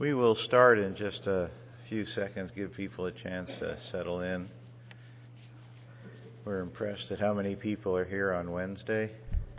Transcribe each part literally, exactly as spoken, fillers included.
We will start in just a few seconds, give people a chance to settle in. We're impressed at how many people are here on Wednesday.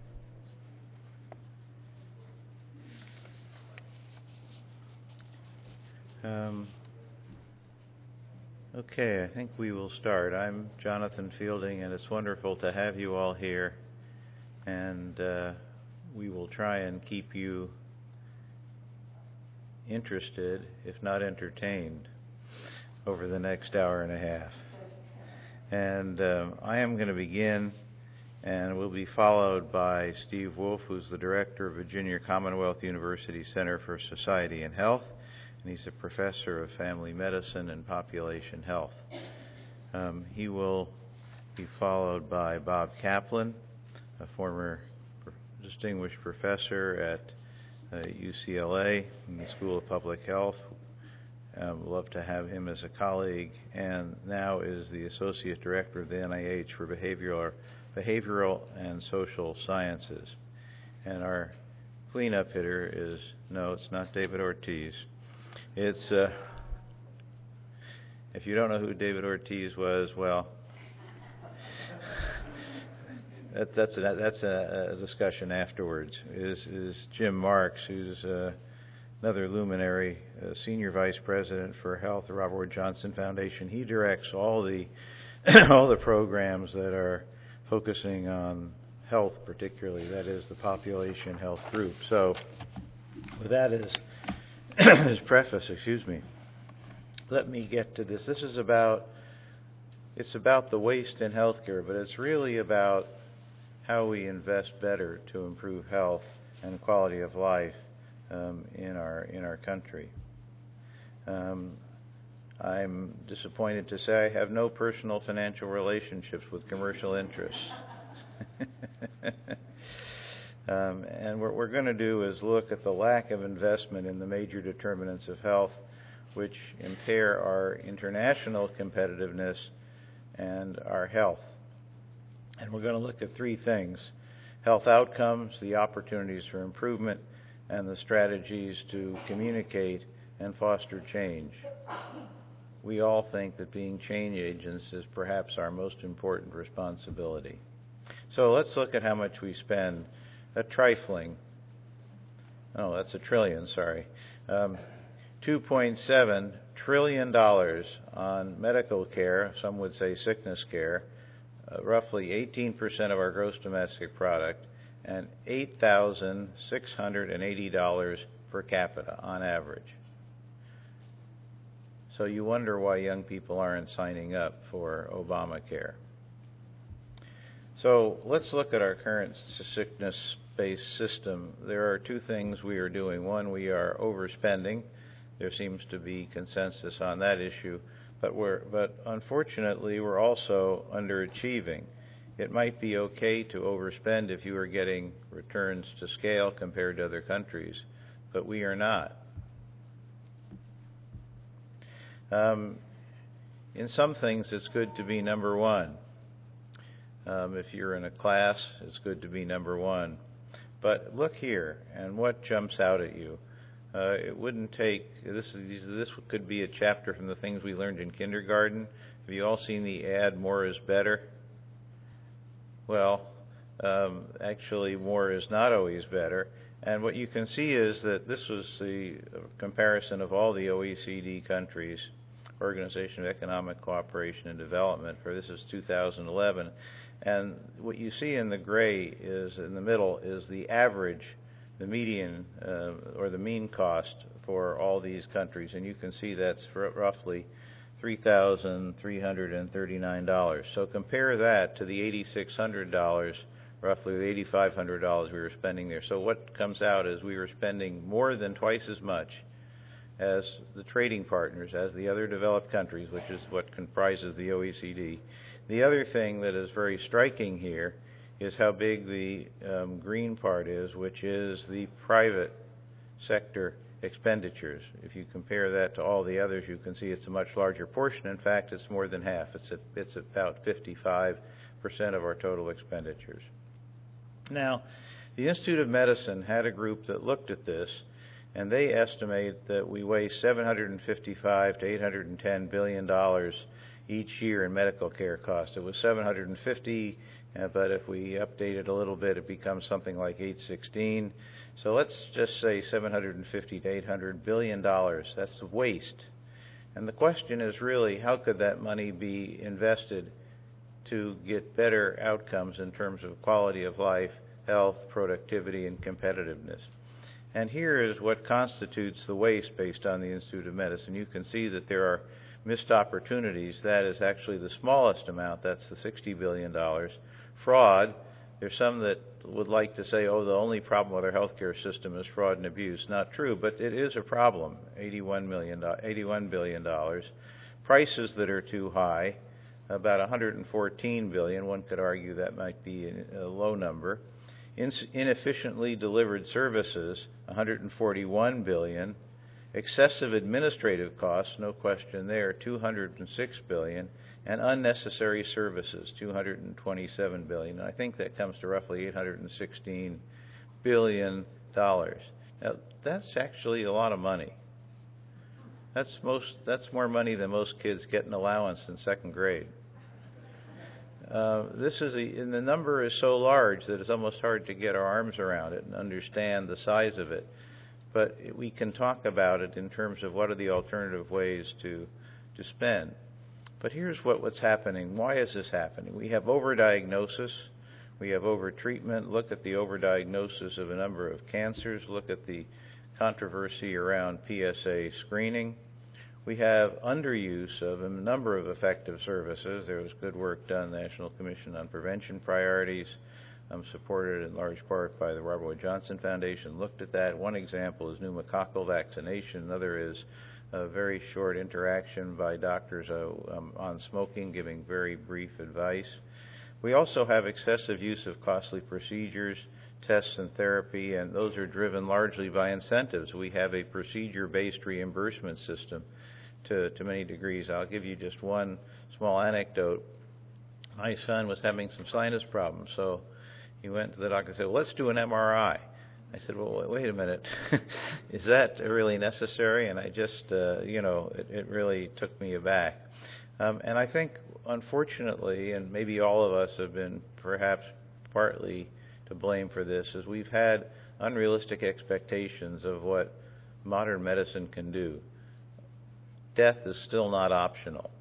Um, okay, I think we will start. I'm Jonathan Fielding, and it's wonderful to have you all here. And uh, we will try and keep you interested, if not entertained, over the next hour and a half. And um, I am going to begin, and will be followed by Steve Wolf, who's the director of Virginia Commonwealth University Center for Society and Health, and he's a professor of family medicine and population health. Um, he will be followed by Bob Kaplan, a former distinguished professor at Uh, U C L A in the School of Public Health. Uh, we'd love to have him as a colleague, and now is the Associate Director of the N I H for Behavioral, Behavioral and Social Sciences. And our cleanup hitter is, no, it's not David Ortiz. It's, uh, if you don't know who David Ortiz was, well, That, that's a, that's a, a discussion afterwards. Is is Jim Marks, who's uh, another luminary, uh, senior vice president for health, the Robert Wood Johnson Foundation. He directs all the all the programs that are focusing on health, particularly. That is the population health group. So, with that as as preface, excuse me. Let me get to this. This is about it's about the waste in healthcare, but it's really about how we invest better to improve health and quality of life um, in our in our country. Um, I'm disappointed to say I have no personal financial relationships with commercial interests. um, and what we're going to do is look at the lack of investment in the major determinants of health, which impair our international competitiveness and our health. And we're going to look at three things: health outcomes, the opportunities for improvement, and the strategies to communicate and foster change. We all think that being change agents is perhaps our most important responsibility. So let's look at how much we spend. A trifling, oh, that's a trillion, sorry, um, two point seven trillion dollars on medical care, some would say sickness care, Uh, roughly eighteen percent of our gross domestic product, and eight thousand six hundred eighty dollars per capita on average. So you wonder why young people aren't signing up for Obamacare. So let's look at our current sickness-based system. There are two things we are doing. One, we are overspending. There seems to be consensus on that issue. But we're, but unfortunately, we're also underachieving. It might be okay to overspend if you are getting returns to scale compared to other countries, but we are not. Um, in some things, it's good to be number one. Um, if you're in a class, it's good to be number one. But look here, and what jumps out at you? Uh, it wouldn't take, this, this could be a chapter from the things we learned in kindergarten. Have you all seen the ad, more is better? Well, um, actually, more is not always better. And what you can see is that this was the comparison of all the O E C D countries, Organization of Economic Cooperation and Development, for this is two thousand eleven. And what you see in the gray is, in the middle, is the average, the median uh, or the mean cost for all these countries, and you can see that's for roughly three thousand three hundred thirty-nine dollars. So compare that to the eight thousand six hundred dollars, roughly the eight thousand five hundred dollars we were spending there. So what comes out is we were spending more than twice as much as the trading partners, as the other developed countries, which is what comprises the O E C D. The other thing that is very striking here is how big the um, green part is, which is the private sector expenditures. If you compare that to all the others, you can see it's a much larger portion. In fact, it's more than half. It's at, it's about fifty-five percent of our total expenditures. Now, the Institute of Medicine had a group that looked at this, and they estimate that we waste seven hundred fifty-five to eight hundred ten billion dollars each year in medical care costs. It was seven hundred fifty, uh, but if we update it a little bit, it becomes something like eight sixteen. So let's just say seven hundred fifty to eight hundred billion dollars. That's waste. And the question is really, how could that money be invested to get better outcomes in terms of quality of life, health, productivity, and competitiveness? And here is what constitutes the waste based on the Institute of Medicine. You can see that there are missed opportunities. That is actually the smallest amount. That's the sixty billion dollars. Fraud, there's some that would like to say, oh, the only problem with our healthcare system is fraud and abuse. Not true, but it is a problem, eighty-one billion dollars. Prices that are too high, about one hundred fourteen billion dollars. One could argue that might be a low number. Inefficiently delivered services, one hundred forty-one billion dollars. Excessive administrative costs, no question there, two hundred six billion dollars. And unnecessary services, two hundred twenty-seven billion dollars. And I think that comes to roughly eight hundred sixteen billion dollars. Now, that's actually a lot of money. That's most. That's more money than most kids get in allowance in second grade. Uh, this is a, and the number is so large that it's almost hard to get our arms around it and understand the size of it. But we can talk about it in terms of what are the alternative ways to to spend. But here's what, what's happening. Why is this happening? We have overdiagnosis. We have overtreatment. Look at the overdiagnosis of a number of cancers. Look at the controversy around P S A screening. We have underuse of a number of effective services. There was good work done, the National Commission on Prevention Priorities, um, supported in large part by the Robert Wood Johnson Foundation, looked at that. One example is pneumococcal vaccination. Another is a very short interaction by doctors uh, um, on smoking, giving very brief advice. We also have excessive use of costly procedures, tests, and therapy, and those are driven largely by incentives. We have a procedure-based reimbursement system to, to many degrees. I'll give you just one small anecdote. My son was having some sinus problems, so he went to the doctor and said, well, let's do an M R I. I said, well, wait a minute, is that really necessary? And I just, uh, you know, it, it really took me aback. Um, and I think, unfortunately, and maybe all of us have been perhaps partly to blame for this, is we've had unrealistic expectations of what modern medicine can do. Death is still not optional.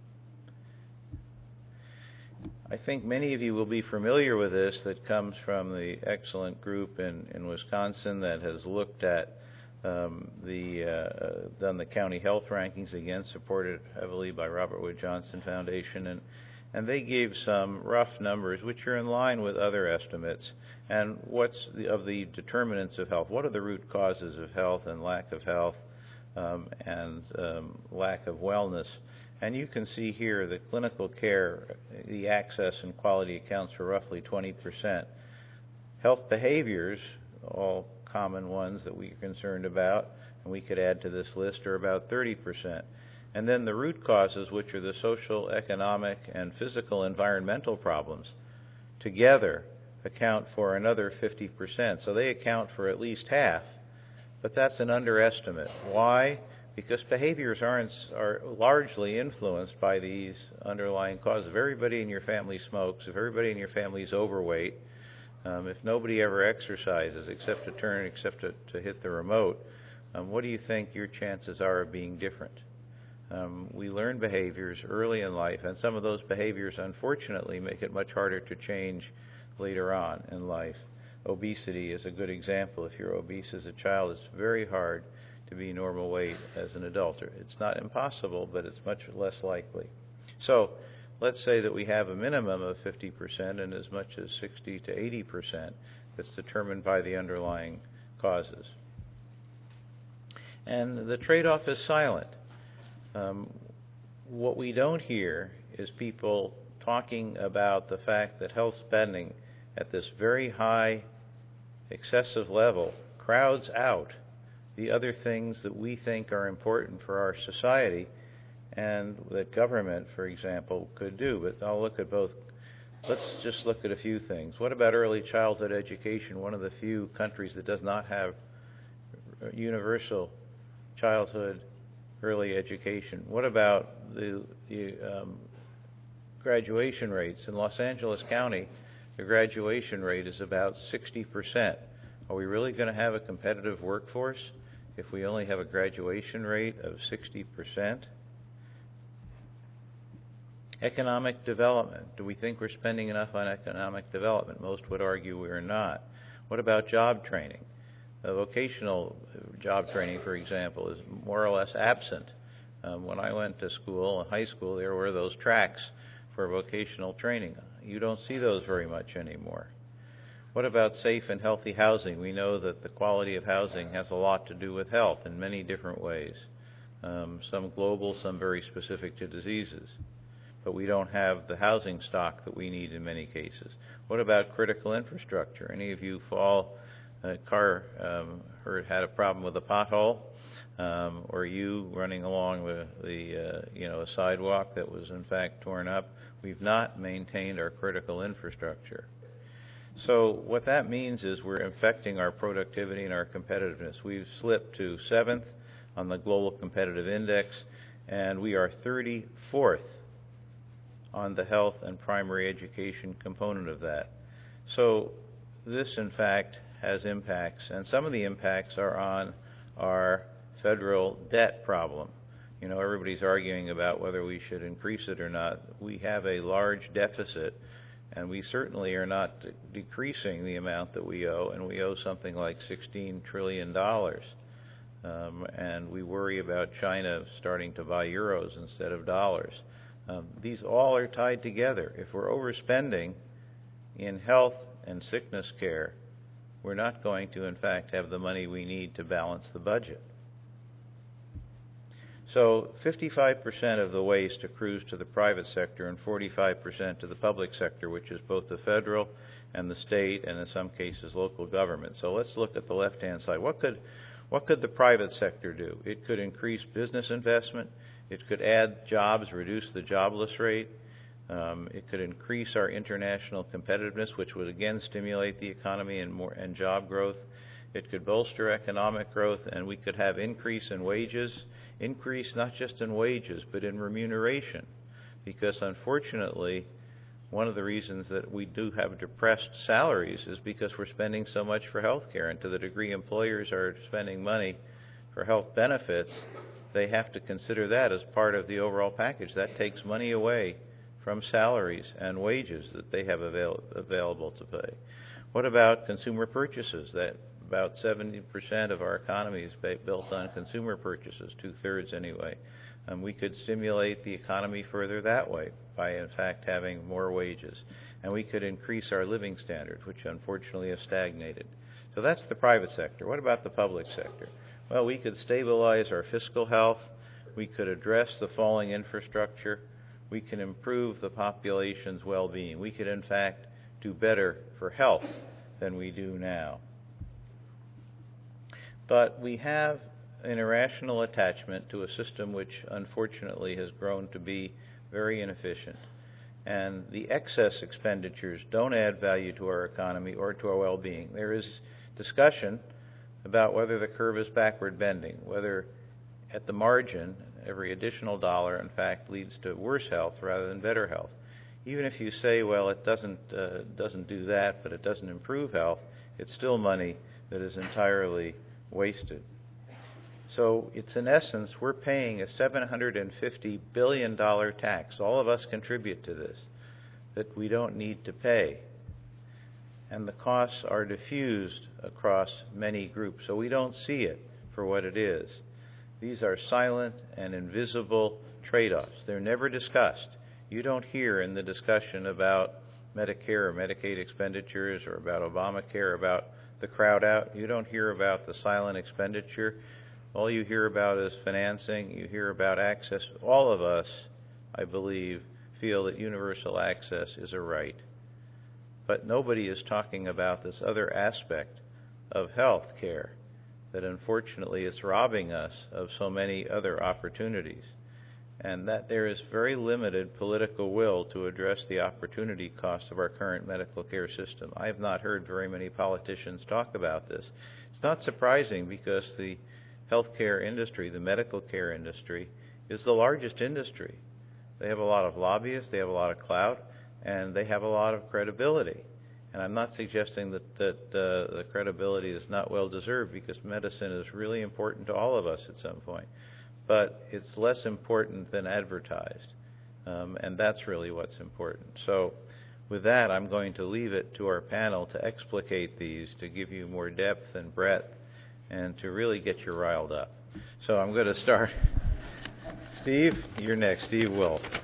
I think many of you will be familiar with this. That comes from the excellent group in, in Wisconsin that has looked at um, the uh, done the county health rankings, again supported heavily by Robert Wood Johnson Foundation, and and they gave some rough numbers which are in line with other estimates. And what's the, of the determinants of health? What are the root causes of health and lack of health um, and um, lack of wellness? And you can see here the clinical care, the access and quality accounts for roughly twenty percent. Health behaviors, all common ones that we are concerned about, and we could add to this list, are about thirty percent. And then the root causes, which are the social, economic, and physical environmental problems, together account for another fifty percent. So they account for at least half, but that's an underestimate. Why? Because behaviors aren't, are largely influenced by these underlying causes. If everybody in your family smokes, if everybody in your family is overweight, um, if nobody ever exercises except to turn, except to, to hit the remote, um, what do you think your chances are of being different? Um, we learn behaviors early in life, and some of those behaviors, unfortunately, make it much harder to change later on in life. Obesity is a good example. If you're obese as a child, it's very hard to be normal weight as an adult. It's not impossible, but it's much less likely. So let's say that we have a minimum of fifty percent and as much as sixty to eighty percent that's determined by the underlying causes. And the trade-off is silent. Um, what we don't hear is people talking about the fact that health spending at this very high, excessive level crowds out the other things that we think are important for our society and that government, for example, could do. But I'll look at both. Let's just look at a few things. What about early childhood education? One of the few countries that does not have universal childhood early education? What about the, the um, graduation rates? In Los Angeles County, the graduation rate is about sixty percent. Are we really going to have a competitive workforce if we only have a graduation rate of sixty percent? Economic development. Do we think we're spending enough on economic development? Most would argue we are not. What about job training? Uh, vocational job training, for example, is more or less absent. Um, when I went to school, in high school, there were those tracks for vocational training. You don't see those very much anymore. What about safe and healthy housing? We know that the quality of housing has a lot to do with health in many different ways, um, some global, some very specific to diseases. But we don't have the housing stock that we need in many cases. What about critical infrastructure? Any of you fall, a car um, heard had a problem with a pothole, um, or you running along the, the uh, you know, a sidewalk that was in fact torn up? We've not maintained our critical infrastructure. So what that means is we're affecting our productivity and our competitiveness. We've slipped to seventh on the Global Competitive Index, and we are thirty-fourth on the health and primary education component of that. So this, in fact, has impacts, and some of the impacts are on our federal debt problem. You know, everybody's arguing about whether we should increase it or not. We have a large deficit, and we certainly are not de- decreasing the amount that we owe, and we owe something like sixteen trillion dollars. Um, and we worry about China starting to buy euros instead of dollars. Um, these all are tied together. If we're overspending in health and sickness care, we're not going to, in fact, have the money we need to balance the budget. So fifty-five percent of the waste accrues to the private sector and forty-five percent to the public sector, which is both the federal and the state and in some cases local government. So let's look at the left-hand side. What could, what could the private sector do? It could increase business investment. It could add jobs, reduce the jobless rate. Um, it could increase our international competitiveness, which would again stimulate the economy and more and job growth. It could bolster economic growth, and we could have increase in wages, increase not just in wages, but in remuneration. Because unfortunately, one of the reasons that we do have depressed salaries is because we're spending so much for health care. And to the degree employers are spending money for health benefits, they have to consider that as part of the overall package. That takes money away from salaries and wages that they have avail- available to pay. What about consumer purchases? That about seventy percent of our economy is built on consumer purchases, two-thirds anyway. Um, we could stimulate the economy further that way by, in fact, having more wages. And we could increase our living standards, which unfortunately have stagnated. So that's the private sector. What about the public sector? Well, we could stabilize our fiscal health. We could address the falling infrastructure. We can improve the population's well-being. We could, in fact, do better for health than we do now. But we have an irrational attachment to a system which unfortunately has grown to be very inefficient. And the excess expenditures don't add value to our economy or to our well-being. There is discussion about whether the curve is backward bending, whether at the margin every additional dollar in fact leads to worse health rather than better health. Even if you say, well, it doesn't uh, doesn't do that, but it doesn't improve health, it's still money that is entirely wasted. So it's in essence, we're paying a seven hundred fifty billion dollars tax. All of us contribute to this, that we don't need to pay. And the costs are diffused across many groups, so we don't see it for what it is. These are silent and invisible trade-offs. They're never discussed. You don't hear in the discussion about Medicare or Medicaid expenditures or about Obamacare, about the crowd out. You don't hear about the silent expenditure. All you hear about is financing. You hear about access. All of us, I believe, feel that universal access is a right. But nobody is talking about this other aspect of health care, that unfortunately is robbing us of so many other opportunities. and that there is very limited political will to address the opportunity cost of our current medical care system. I have not heard very many politicians talk about this. It's not surprising because the healthcare industry, the medical care industry, is the largest industry. They have a lot of lobbyists, they have a lot of clout, and they have a lot of credibility. And I'm not suggesting that, that uh, the credibility is not well deserved, because medicine is really important to all of us at some point. But it's less important than advertised. Um, and that's really what's important. So with that, I'm going to leave it to our panel to explicate these, to give you more depth and breadth, and to really get you riled up. So I'm going to start. Steve, you're next. Steve Wolf.